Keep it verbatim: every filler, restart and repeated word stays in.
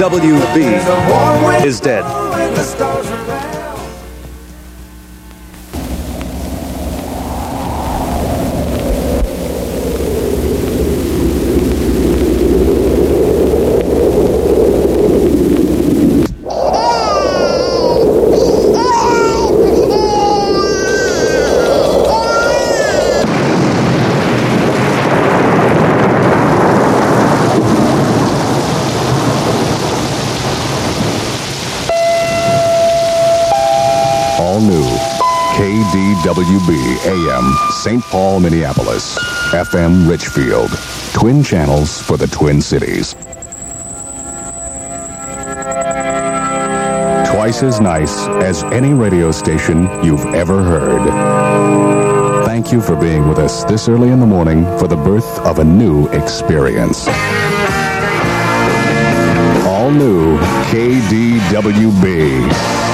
W B is dead. W B A M, Saint Paul, Minneapolis. F M, Richfield. Twin channels for the Twin Cities. Twice as nice as any radio station you've ever heard. Thank you for being with us this early in the morning for the birth of a new experience. All new K D W B.